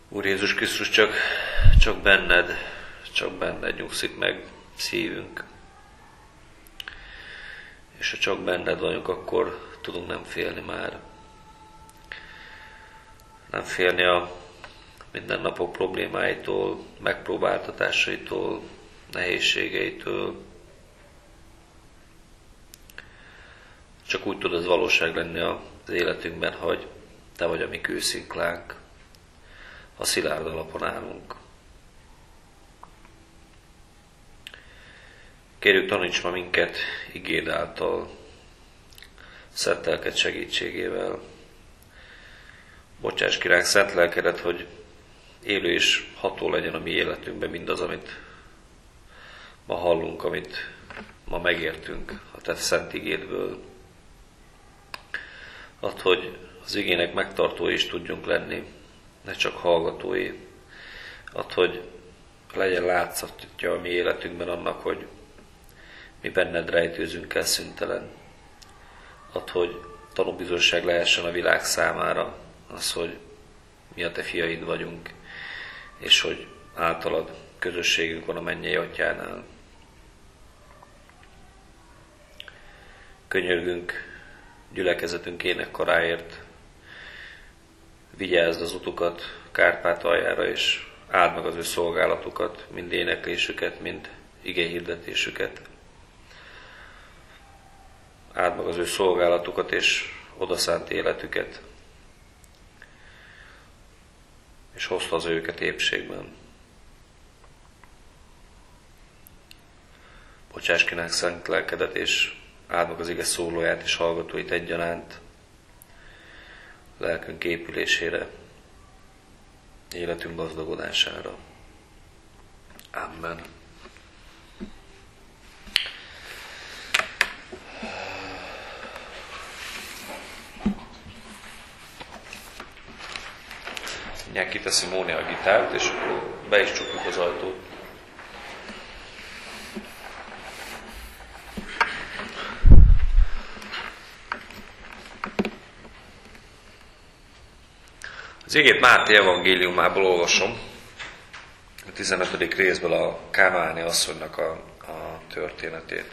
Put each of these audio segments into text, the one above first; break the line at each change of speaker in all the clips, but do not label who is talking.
Úr Jézus Krisztus, csak benned nyugszik meg szívünk. És ha csak benned vagyunk, akkor tudunk nem félni már. Nem félni a mindennapok problémáitól, megpróbáltatásaitól, nehézségeitől. Csak úgy tud az valóság lenni az életünkben, hogy te vagy a mi kőszinklánk, ha szilárd alapon állunk. Kérjük, taníts ma minket igéd által, szent lelked segítségével. Bocsáss ki ránk szent lelkedet, hogy élő és ható legyen a mi életünkben mindaz, amit ma hallunk, amit ma megértünk a te szent igédből. Add, hogy az igének megtartói is tudjunk lenni, ne csak hallgatói. Add, hogy legyen látszatja a mi életünkben annak, hogy mi benned rejtőzünk el szüntelen. Add, hogy tanúbizonyság lehessen a világ számára az, hogy mi a te fiaid vagyunk, és hogy általad közösségünk van a mennyei atyánál. Könyörgünk gyülekezetünk énekkaráért, vigyázd az utukat Kárpátaljára, és áld meg az ő szolgálatukat, mind éneklésüket, mind igehirdetésüket. Áld meg az ő szolgálatukat és odaszánt életüket, és hozd haza őket épségben. Bocsáss ki ránk szent lelkedet, és áld meg az ige szólóját és hallgatóit egyaránt, lelkünk épülésére, életünk gazdagodására. Amen. Mindjárt kiteszi Móni a gitárt, és akkor be is csukjuk az ajtót. Az igét Máté evangéliumából olvasom, a 15. részből a kánaáni asszonynak a történetét.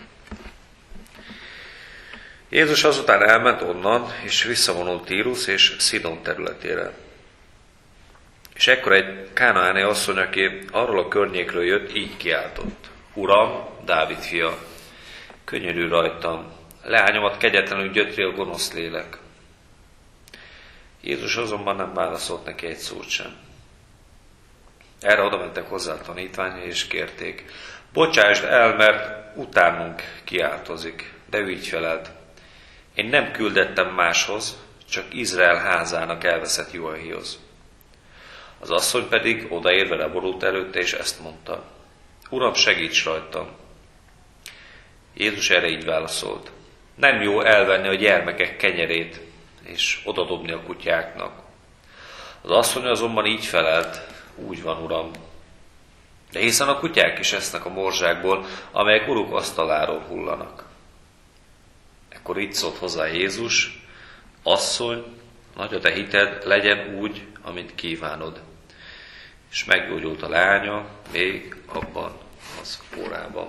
Jézus azután elment onnan, és visszavonult Tírus és Szidon területére. És ekkor egy kánaáni asszony, aki arról a környékről jött, így kiáltott: Uram, Dávid fia, könyörülj rajtam, leányomat kegyetlenül gyötri a gonosz lélek. Jézus azonban nem válaszolt neki egy szót sem. Erre oda mentek hozzá a tanítványai, és kérték: Bocsásd el, mert utánunk kiáltozik. De ő így felelt: Én nem küldettem máshoz, csak Izrael házának elveszett juhaihoz. Az asszony pedig odaérve leborult előtte, és ezt mondta: Uram, segíts rajtam! Jézus erre így válaszolt: Nem jó elvenni a gyermekek kenyerét, és odadobni a kutyáknak. Az asszony azonban így felelt: Úgy van, Uram. De hiszen a kutyák is esznek a morzsákból, amelyek uruk asztaláról hullanak. Ekkor így szólt hozzá Jézus: Asszony, nagy a te hited, legyen úgy, amint kívánod. És meggyógyult a lánya még abban az órában.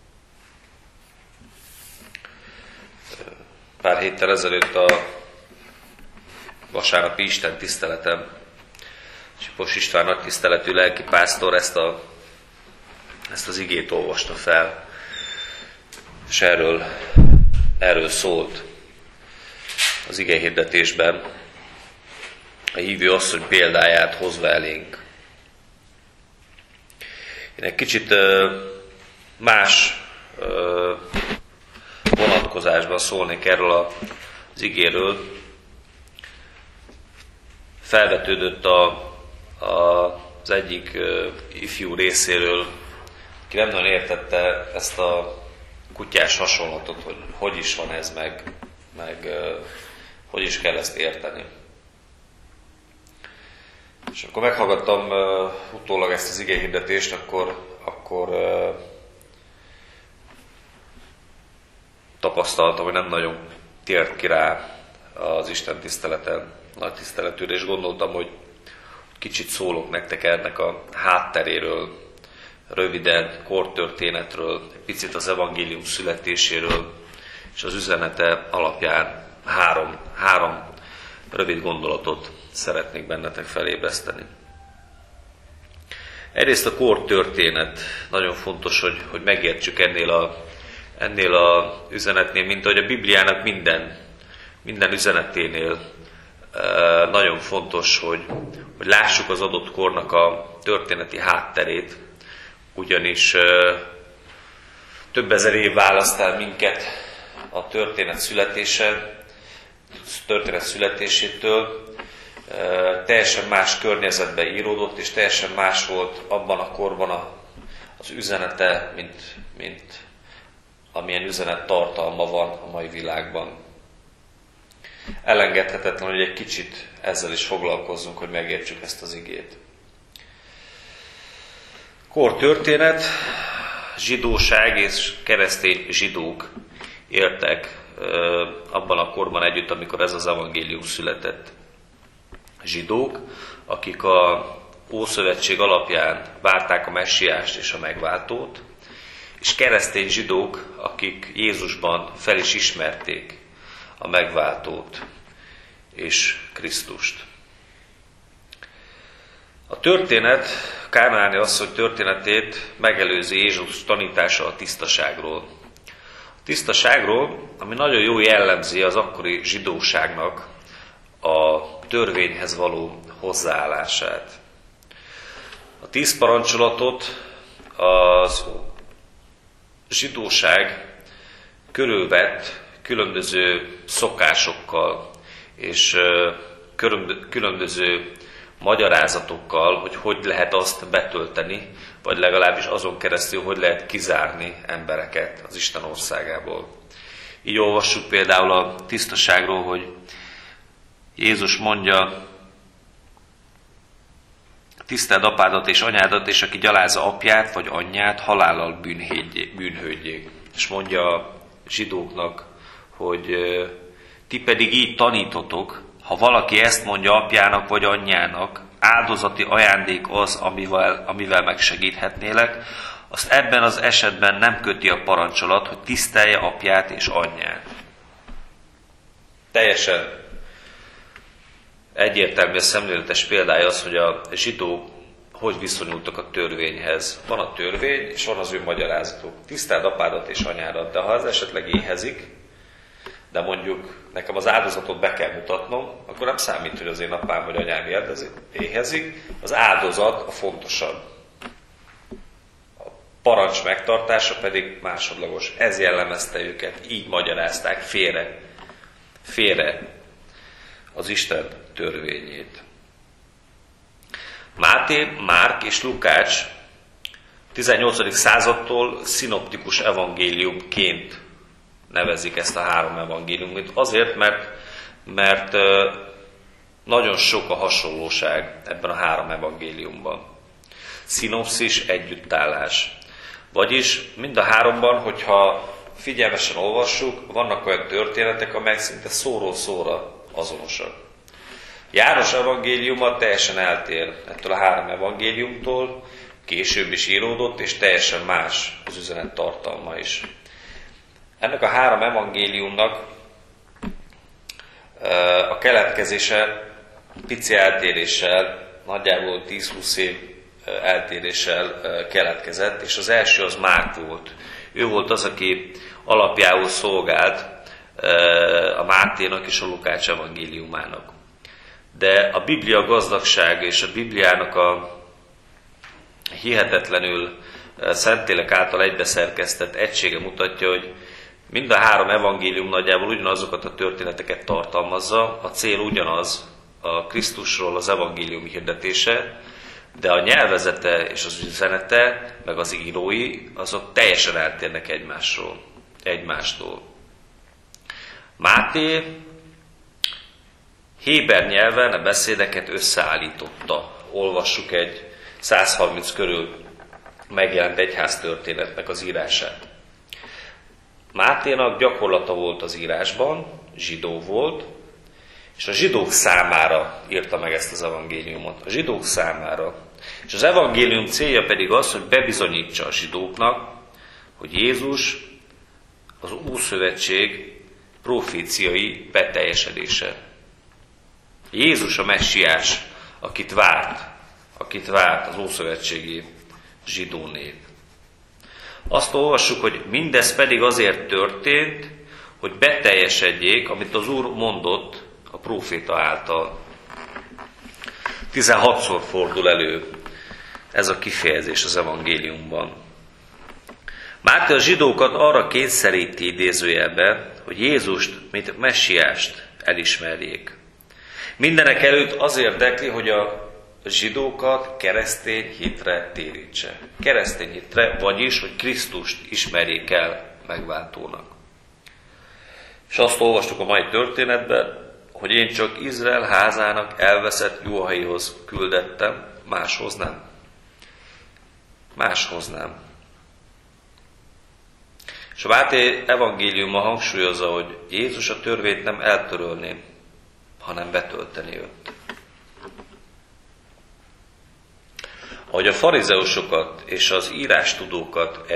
Pár héttel ezelőtt a vasárnapi Isten tiszteletem, Sipos István nagy tiszteletű lelkipásztor ezt az igét olvasta fel, és erről szólt az igehirdetésben, a hívő asszony példáját hozva elénk. Én egy kicsit más vonatkozásban szólnék erről az igéről. Felvetődött az egyik ifjú részéről, aki nem nagyon értette ezt a kutyás hasonlatot, hogy is van ez, meg hogy is kell ezt érteni. És akkor meghallgattam utólag ezt az igehirdetést, akkor tapasztaltam, hogy nem nagyon tért ki rá az Isten tiszteleten, nagy tiszteletűre, és gondoltam, hogy kicsit szólok nektek ennek a hátteréről, röviden kortörténetről, egy picit az evangélium születéséről, és az üzenete alapján három rövid gondolatot szeretnék bennetek felébreszteni. Egyrészt a kortörténet. Nagyon fontos, hogy megértsük ennél a üzenetnél, mint ahogy a Bibliának minden üzeneténél nagyon fontos, hogy lássuk az adott kornak a történeti hátterét, ugyanis több ezer év választ el minket a történet születésétől, teljesen más környezetben íródott, és teljesen más volt abban a korban az üzenete, mint amilyen üzenet tartalma van a mai világban. Elengedhetetlen, hogy egy kicsit ezzel is foglalkozzunk, hogy megértsük ezt az igét. Kortörténet, zsidóság és keresztény zsidók éltek abban a korban együtt, amikor ez az evangélium született. Zsidók, akik a Ószövetség alapján várták a messiást és a megváltót, és keresztény zsidók, akik Jézusban fel is ismerték a megváltót és Krisztust. A történet, kánaáni asszony történetét megelőzi Jézus tanítása a tisztaságról. A tisztaságról, ami nagyon jó jellemzi az akkori zsidóságnak a törvényhez való hozzáállását. A 10 parancsolatot az zsidóság körülvett különböző szokásokkal és különböző magyarázatokkal, hogy lehet azt betölteni, vagy legalábbis azon keresztül, hogy lehet kizárni embereket az Isten országából. Így olvassuk például a tisztaságról, hogy Jézus mondja, tiszteld apádat és anyádat, és aki gyalázza apját vagy anyját, halállal bűnhődjék. És mondja a zsidóknak, hogy ti pedig így tanítotok, ha valaki ezt mondja apjának vagy anyjának, áldozati ajándék az, amivel megsegíthetnélek, azt ebben az esetben nem köti a parancsolat, hogy tisztelje apját és anyját. Teljesen egyértelmű a szemléletes példája az, hogy a zsidók hogy viszonyultak a törvényhez. Van a törvény, és van az ő magyarázatuk. Tiszteld apádat és anyádat, de ha az esetleg éhezik, de mondjuk nekem az áldozatot be kell mutatnom, akkor nem számít, hogy az én apám vagy anyám éhezik, az áldozat a fontosabb. A parancs megtartása pedig másodlagos. Ez jellemezte őket, így magyarázták félre az Isten törvényét. Máté, Márk és Lukács 18. századtól szinoptikus evangéliumként nevezik ezt a 3 evangéliumot. Azért, mert nagyon sok a hasonlóság ebben a 3 evangéliumban. Szinopszis, együttállás. Vagyis mind a 3-ban, hogyha figyelmesen olvassuk, vannak olyan történetek, amelyek szinte szóról szóra azonosak. János evangéliuma teljesen eltér ettől a 3 evangéliumtól, később is íródott, és teljesen más az üzenet tartalma is. Ennek a 3 evangéliumnak a keletkezése pici eltéréssel, nagyjából 10-20 év eltéréssel keletkezett, és az első az Márk volt. Ő volt az, aki alapjául szolgált a Máténak és a Lukács evangéliumának. De a Biblia gazdagsága és a Bibliának a hihetetlenül Szentlélek által egybeszerkesztett egysége mutatja, hogy mind a 3 evangélium nagyjából ugyanazokat a történeteket tartalmazza, a cél ugyanaz, a Krisztusról az evangélium hirdetése, de a nyelvezete és az üzenete, meg az írói, azok teljesen eltérnek egymástól. Máté héber nyelven a beszédeket összeállította. Olvassuk egy 130 körül megjelent egyháztörténetnek az írását. Máténak gyakorlata volt az írásban, zsidó volt, És a zsidók számára írta meg ezt az evangéliumot. A zsidók számára. És az evangélium célja pedig az, hogy bebizonyítsa a zsidóknak, hogy Jézus az Ószövetség proféciai beteljesedése. Jézus a messiás, akit várt az ószövetségi zsidó nép. Azt olvassuk, hogy mindez pedig azért történt, hogy beteljesedjék, amit az Úr mondott a próféta által. 16-szor fordul elő ez a kifejezés az evangéliumban. Máté a zsidókat arra kényszeríti idézőjelbe, hogy Jézust, mint messiást elismerjék. Mindenek előtt az érdekli, hogy a zsidókat keresztény hitre térítse. Keresztény hitre, vagyis, hogy Krisztust ismerjék el megváltónak. És azt olvastuk a mai történetben, hogy én csak Izrael házának elveszett juhaihoz küldettem, máshoz nem. Máshoz nem. És a Máté evangéliuma hangsúlyozza, hogy Jézus a törvényt nem eltörölné, hanem betölteni őt. Ahogy a farizeusokat és az írástudókat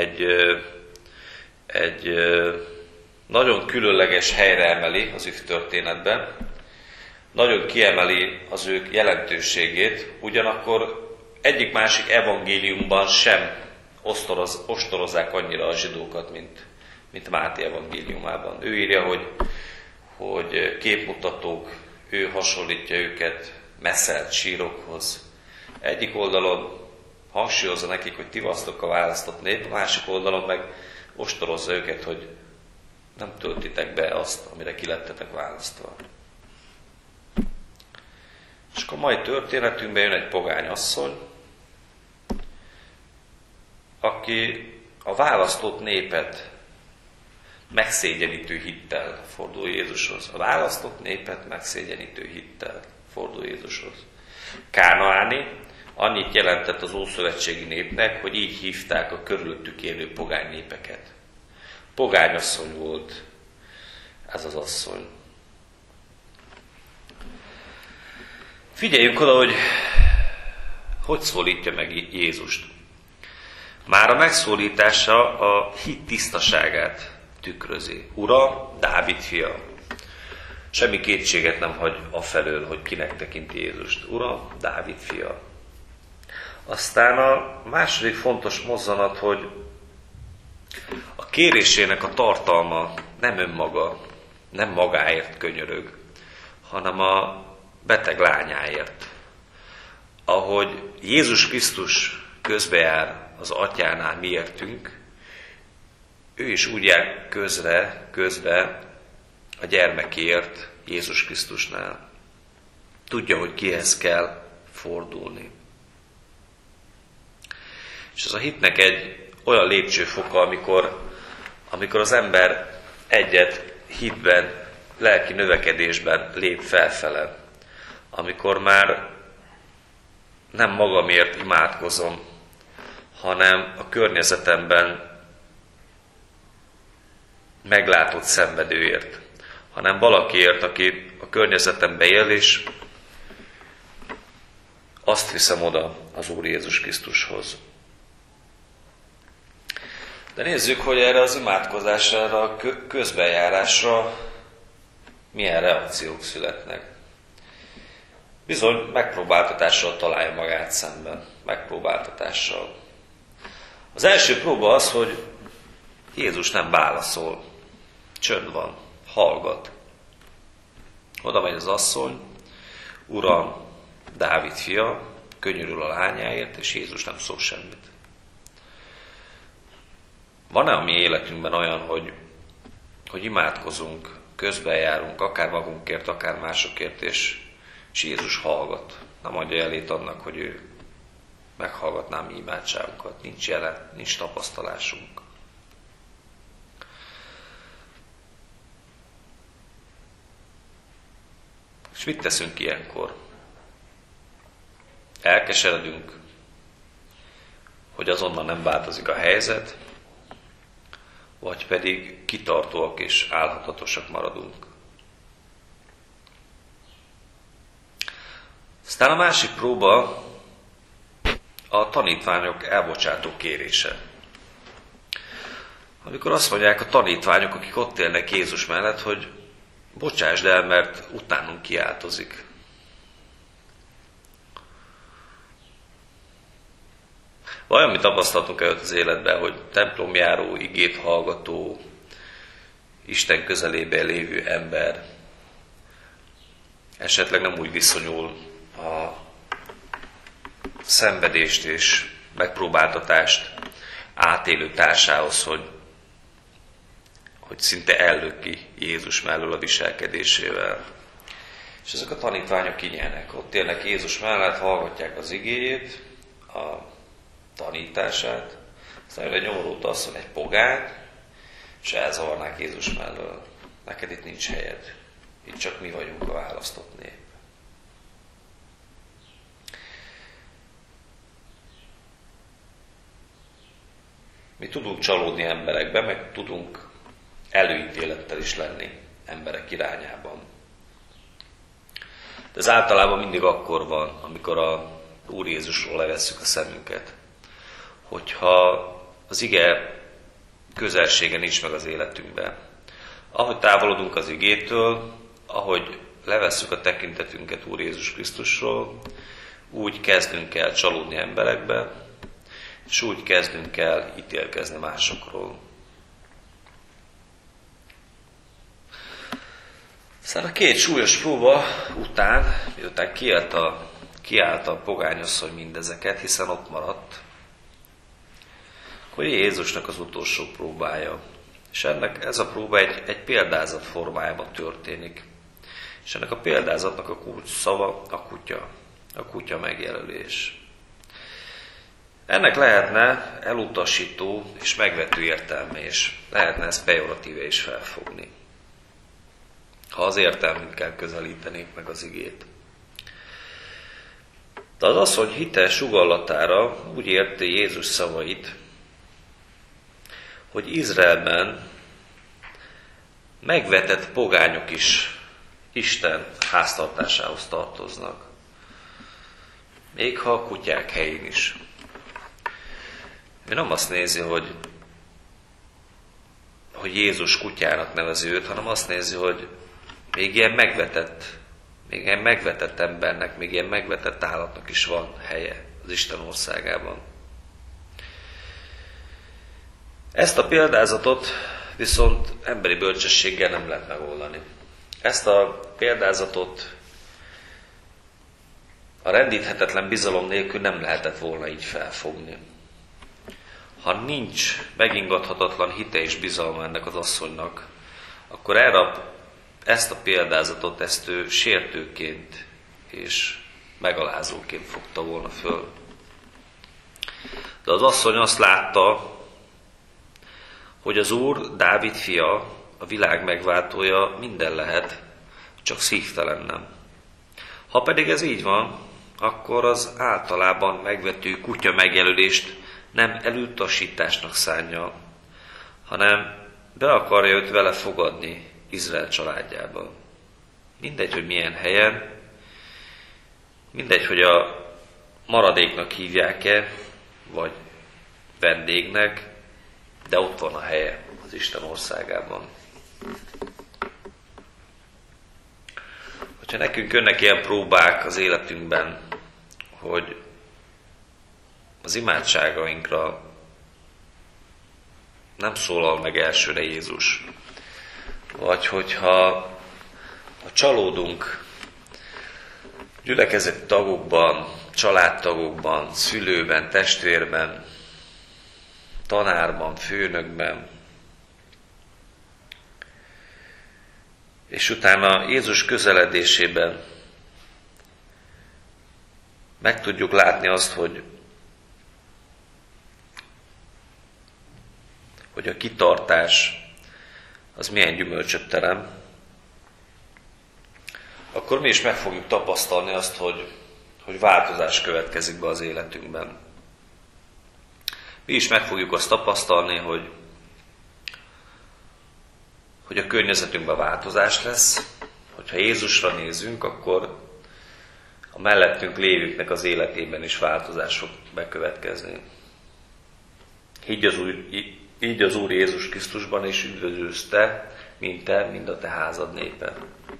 egy nagyon különleges helyre emeli az ő történetben, nagyon kiemeli az ők jelentőségét, ugyanakkor egyik-másik evangéliumban sem ostorozzák annyira a zsidókat, mint Máté evangéliumában. Ő írja, hogy képmutatók, ő hasonlítja őket messzelt sírokhoz. Egyik oldalon hangsúlyozza nekik, hogy ti vagytok a választott nép, a másik oldalon meg ostorozza őket, hogy nem töltitek be azt, amire ki lettetek választva. És akkor a mai történetünkben jön egy pogány asszony, aki a választott népet megszégyenítő hittel fordul Jézushoz. A választott népet megszégyenítő hittel fordul Jézushoz. Kánaáni annyit jelentett az ószövetségi népnek, hogy így hívták a körülöttük élő pogány népeket. Pogányasszony volt ez az asszony. Figyeljünk oda, hogy szólítja meg Jézust. Már a megszólítása a hit tisztaságát tükrözi. Ura, Dávid fia. Semmi kétséget nem hagy afelől, hogy kinek tekinti Jézust. Ura, Dávid fia. Aztán a második fontos mozzanat, hogy a kérésének a tartalma nem önmaga, nem magáért könyörög, hanem a beteg lányáért. Ahogy Jézus Krisztus közbejár az atyánál miértünk, ő is úgy jár közbe a gyermekért Jézus Krisztusnál. Tudja, hogy kihez kell fordulni. És ez a hitnek egy olyan lépcsőfoka, amikor az ember egyet hitben, lelki növekedésben lép felfele. Amikor már nem magamért imádkozom, hanem a környezetemben meglátott szenvedőért, hanem valakiért, aki a környezetemben él, és azt viszem oda az Úr Jézus Krisztushoz. De nézzük, hogy erre az imádkozásra, erre a közbejárásra milyen reakciók születnek. Bizony megpróbáltatással találja magát szemben. Megpróbáltatással. Az első próba az, hogy Jézus nem válaszol. Csönd van, hallgat. Oda megy az asszony, Uram, Dávid fia, könyörül a lányáért, és Jézus nem szól semmit. Van-e a mi életünkben olyan, hogy imádkozunk, közbejárunk, akár magunkért, akár másokért, és Jézus hallgat. Nem adja jelét annak, hogy ő meghallgatná mi imádságunkat. Nincs jelen, nincs tapasztalásunk. És mit teszünk ilyenkor? Elkeseredünk, hogy azonnal nem változik a helyzet, vagy pedig kitartóak és álhatatosak maradunk. Aztán a másik próba a tanítványok elbocsátó kérése. Amikor azt mondják a tanítványok, akik ott élnek Jézus mellett, hogy bocsásd el, mert utánunk kiáltozik. Vajon mi tapasztaltunk előtt az életben, hogy templomjáró, igét hallgató, Isten közelében lévő ember esetleg nem úgy viszonyul a szenvedést és megpróbáltatást átélő társához, hogy szinte ellöki Jézus mellől a viselkedésével. És ezek a tanítványok kinyelnek. Ott élnek Jézus mellett, hallgatják az igéjét, a tanítását, aztán jön egy nyomorult asszony, egy pogány, és elzavarnák Jézus mellől. Neked itt nincs helyed. Itt csak mi vagyunk a választott nép. Mi tudunk csalódni emberekbe, meg tudunk előítélettel is lenni emberek irányában. De ez általában mindig akkor van, amikor a Úr Jézusról levesszük a szemünket. Hogyha az ige közelsége nincs meg az életünkben. Ahogy távolodunk az igétől, ahogy levesszük a tekintetünket Úr Jézus Krisztusról, úgy kezdünk el csalódni emberekbe, és úgy kezdünk el ítélkezni másokról. Aztán a két súlyos próba után, miután kiállt a pogányasszony mindezeket, hiszen ott maradt, akkor Jézusnak az utolsó próbája. És ez a próba egy példázat formájában történik. És ennek a példázatnak a kulcs szava a kutya megjelölés. Ennek lehetne elutasító és megvető értelme, és lehetne ezt pejoratíve is felfogni, ha az értelmünkkel közelítenék meg az igét. De az asszony hite sugallatára úgy érti Jézus szavait, hogy Izraelben megvetett pogányok is Isten háztartásához tartoznak. Még ha a kutyák helyén is. Ő nem azt nézi, hogy Jézus kutyának nevezi őt, hanem azt nézi, hogy még ilyen megvetett embernek, még ilyen megvetett állatnak is van helye az Isten országában. Ezt a példázatot viszont emberi bölcsességgel nem lehet megoldani. Ezt a példázatot a rendíthetetlen bizalom nélkül nem lehetett volna így felfogni. Ha nincs megingathatatlan hite és bizalma ennek az asszonynak, akkor ezt a példázatot ezt ő sértőként és megalázóként fogta volna föl. De az asszony azt látta, hogy az Úr, Dávid fia, a világ megváltója minden lehet, csak szívtelen nem. Ha pedig ez így van, akkor az általában megvető kutya megjelölést nem elutasításnak szánja, hanem be akarja őt vele fogadni Izrael családjába. Mindegy, hogy milyen helyen, mindegy, hogy a maradéknak hívják-e, vagy vendégnek, de ott van a helye az Isten országában. Hogyha nekünk jönnek ilyen próbák az életünkben, hogy az imádságainkra nem szólal meg elsőre Jézus, vagy hogyha csalódunk gyülekezeti tagokban, családtagokban, szülőben, testvérben, tanárban, főnökben, és utána Jézus közeledésében meg tudjuk látni azt, hogy a kitartás az milyen gyümölcsöt terem, akkor mi is meg fogjuk tapasztalni azt, hogy változás következik be az életünkben. Mi is meg fogjuk azt tapasztalni, hogy a környezetünkben változás lesz, hogyha Jézusra nézünk, akkor a mellettünk lévőknek az életében is változások bekövetkezni. Így az Úr Jézus Krisztusban is üdvözülsz te, mind a te házad népe.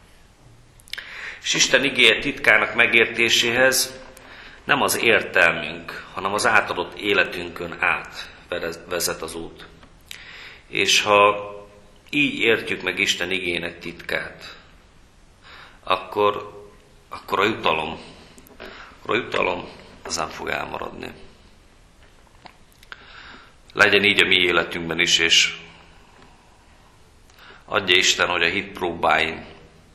És Isten igéje titkának megértéséhez nem az értelmünk, hanem az átadott életünkön át vezet az út. És ha így értjük meg Isten igének titkát, akkor a jutalom az nem fog elmaradni. Legyen így a mi életünkben is, és adja Isten, hogy a hit próbáin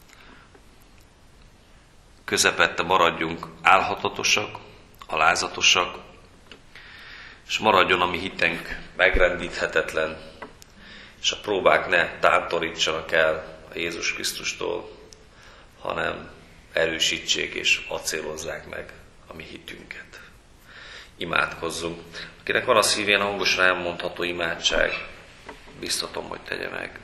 közepette maradjunk álhatatosak, alázatosak, és maradjon a mi hitünk megrendíthetetlen, és a próbák ne tántorítsanak el a Jézus Krisztustól, hanem erősítsék és acélozzák meg a mi hitünket. Imádkozzunk. Akinek van a szívén hangosan elmondható imádság, biztatom, hogy tegye meg.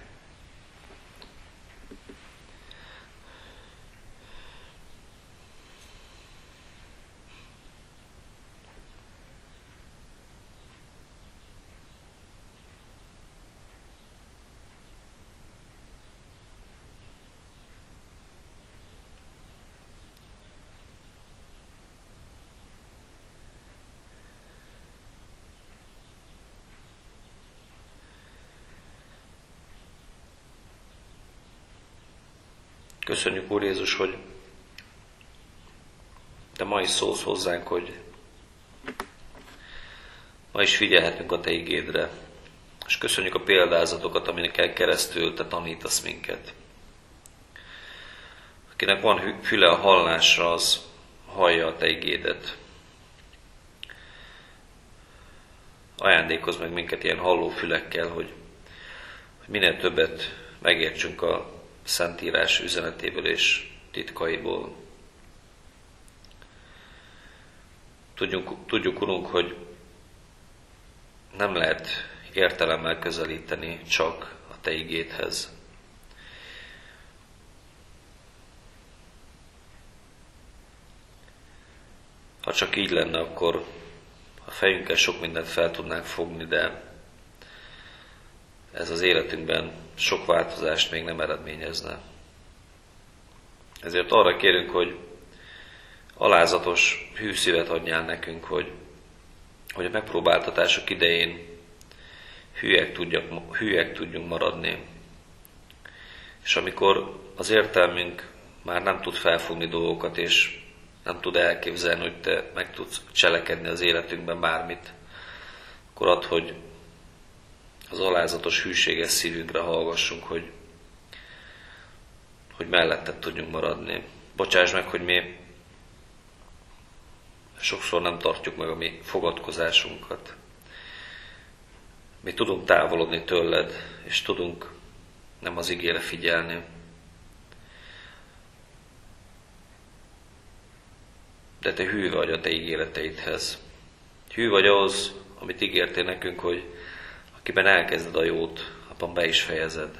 Köszönjük, Úr Jézus, hogy Te ma is szólsz hozzánk, hogy ma is figyelhetünk a Te igédre. És köszönjük a példázatokat, aminek keresztül Te tanítasz minket. Akinek van füle a hallásra, az hallja a Te igédet. Ajándékozz meg minket ilyen hallófülekkel, hogy minél többet megértsünk a Szentírás üzenetéből és titkaiból. Tudjuk, Urunk, hogy nem lehet értelemmel közelíteni csak a Te igédhez. Ha csak így lenne, akkor a fejünkkel sok mindent fel tudnánk fogni, de ez az életünkben sok változást még nem eredményezne. Ezért arra kérünk, hogy alázatos hűszívet adjál nekünk, hogy a megpróbáltatások idején hűek tudjunk maradni. És amikor az értelmünk már nem tud felfogni dolgokat, és nem tud elképzelni, hogy Te meg tudsz cselekedni az életünkben bármit, akkor add, hogy az alázatos, hűséges szívünkre hallgassunk, hogy melletted tudjunk maradni. Bocsáss meg, hogy mi sokszor nem tartjuk meg a mi fogadkozásunkat. Mi tudunk távolodni tőled, és tudunk nem az igére figyelni. De Te hű vagy a Te ígéreteidhez. Hű vagy ahhoz, amit ígértél nekünk, hogy akiben elkezded a jót, abban be is fejezed.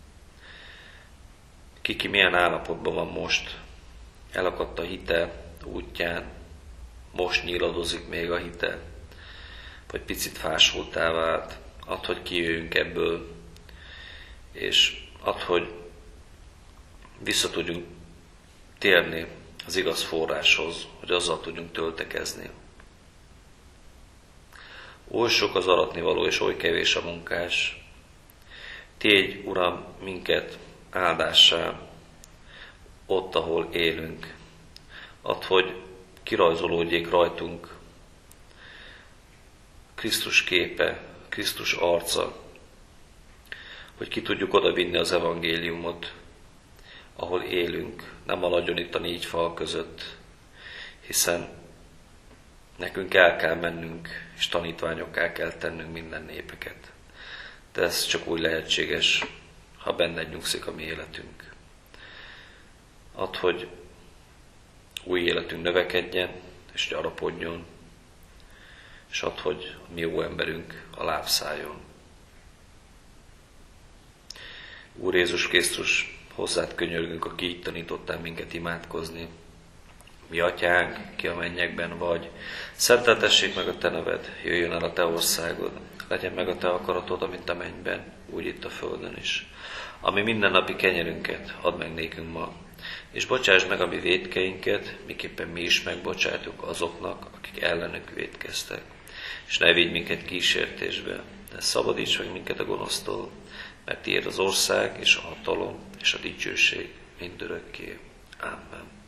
Ki milyen állapotban van most, elakadt a hite útján, most nyíladozik még a hite, vagy picit fásultá vált, add, hogy kijöjjünk ebből, és add, hogy vissza tudjunk térni az igaz forráshoz, hogy azzal tudjunk töltekezni. Oly sok az aratnivaló, és oly kevés a munkás. Tégy, Uram, minket áldássá ott, ahol élünk. Add, hogy kirajzolódjék rajtunk Krisztus képe, Krisztus arca, hogy ki tudjuk odavinni az evangéliumot, ahol élünk, nem maradjon itt a négy fal között, hiszen nekünk el kell mennünk, és tanítványokká kell tennünk minden népeket. De ez csak úgy lehetséges, ha benned nyugszik a mi életünk. Add, hogy új életünk növekedjen, és gyarapodjon, és add, hogy a mi jó emberünk alább szálljon. Úr Jézus Krisztus, hozzád könyörgünk, aki így tanítottál minket imádkozni. Mi atyánk, ki a mennyekben vagy, szenteltessék meg a te neved, jöjjön el a te országod, legyen meg a te akaratod, amint a mennyben, úgy itt a földön is. Ami mindennapi kenyerünket add meg nékünk ma, és bocsásd meg a mi vétkeinket, miképpen mi is megbocsátunk azoknak, akik ellenünk vétkeztek. És ne vigy minket kísértésbe, de szabadíts meg minket a gonosztól, mert tiéd az ország, és a hatalom, és a dicsőség mindörökké. Amen.